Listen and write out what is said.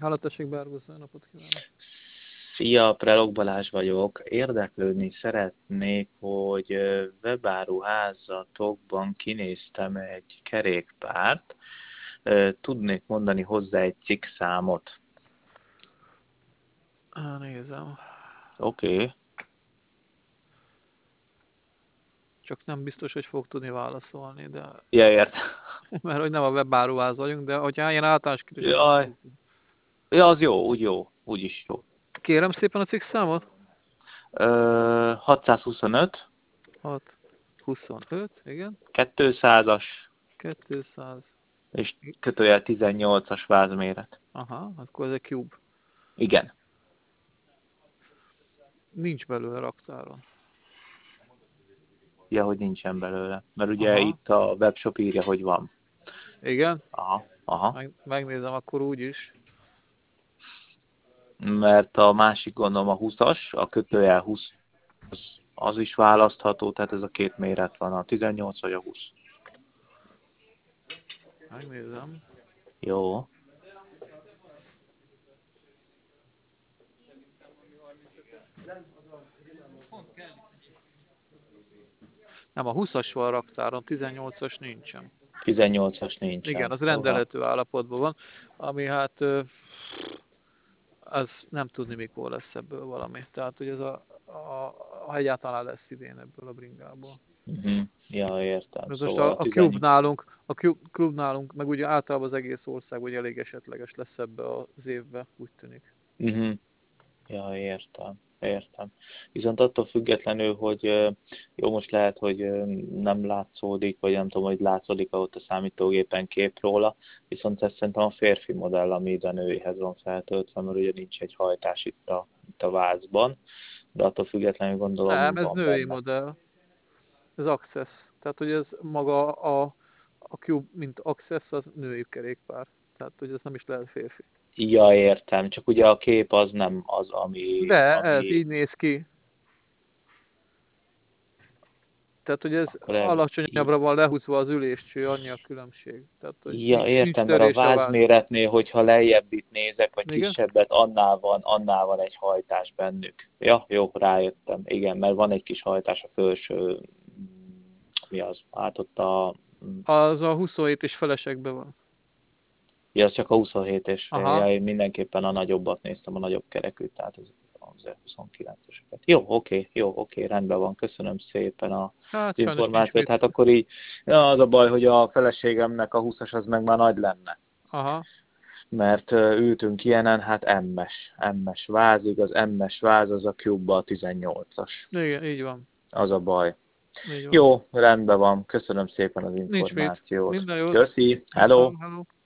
Háló, tessék, Bárgusz, jó napot kívánok! Szia, Prelog Balázs vagyok. Érdeklődni szeretnék, hogy webáruházatokban kinéztem egy kerékpárt. Tudnék mondani hozzá egy cikkszámot. Nézem. Oké. Csak nem biztos, hogy fog tudni válaszolni, de... Ja, ért. Mert hogy nem a webáruház vagyunk, de hogyha ilyen általános kérdés, akkor Jaj. segítsünk. Ja, az jó, úgy jó. Úgy is jó. Kérem szépen a cikkszámot? 625, 6, 25, igen. 200-as 200. és kötőjel 18-as vázméret. Aha, akkor ez egy cube. Igen. Nincs belőle raktáron. Ja, hogy nincsen belőle. Mert ugye Aha. itt a webshop írja, hogy van. Igen? Aha. Megnézem akkor úgy is. Mert a másik gondolom a 20-as, a kötőjel 20, az is választható, tehát ez a két méret van, a 18 vagy a 20. Megnézem. Jó. Nem, a 20-as van raktáron, 18-as nincsen. 18-as nincsen. Igen, az Jó, hát. rendelhető állapotban van, ami hát az nem tudni, mikor lesz ebből valami. Tehát, hogy ez ha egyáltalán lesz idén ebből a bringából. Ja, értem. Most Szóval a a 18... Cube nálunk, meg ugye általában az egész ország ugye elég esetleges lesz ebbe az évbe, úgy tűnik. Ja, értem. Viszont attól függetlenül, hogy jó, most lehet, hogy nem látszódik, vagy nem tudom, hogy látszódik ott a számítógépen kép róla, viszont ez szerintem a férfi modell, ami a nőihez van feltöltve, mert ugye nincs egy hajtás itt a vázban, de attól függetlenül gondolom Nem, ez van női benne. modell. Ez Access. Tehát, hogy ez maga a Cube, mint Access, az női kerékpár. Tehát, hogy ez nem is lehet férfi. Ja, értem, csak ugye a kép az nem az, De ez így néz ki. Tehát, hogy ez akkor alacsonyabbra van lehúzva az üléscső, annyi a különbség. Tehát, hogy Ja, nincs értem, mert a törés a vázon. vázméretnél, hogyha lejjebb itt nézek, vagy Igen? kisebbet, annál van egy hajtás bennük. Ja, jó, rájöttem. Igen, mert van egy kis hajtás a felső, mi az? Hát ott Az a 27 és felesekben van. ja, az csak a 27 és fél. Aha. Ja, én mindenképpen a nagyobbat néztem, a nagyobb kerekűt, tehát az 29-eseket. Jó, oké, rendben van. Köszönöm szépen az Hát sajnos nincs információt. mit. Hát akkor így, ja, az a baj, hogy a feleségemnek a 20-as az meg már nagy lenne. Aha. Mert ültünk ilyenen, hát M-es vázig, az M-es váz az a Cube-ba a 18-as. Igen, így van. Az a baj. Így van. Jó, rendben van, köszönöm szépen az Nincs mit. információt. Minden jót. Köszi, hello! Viszont, hello.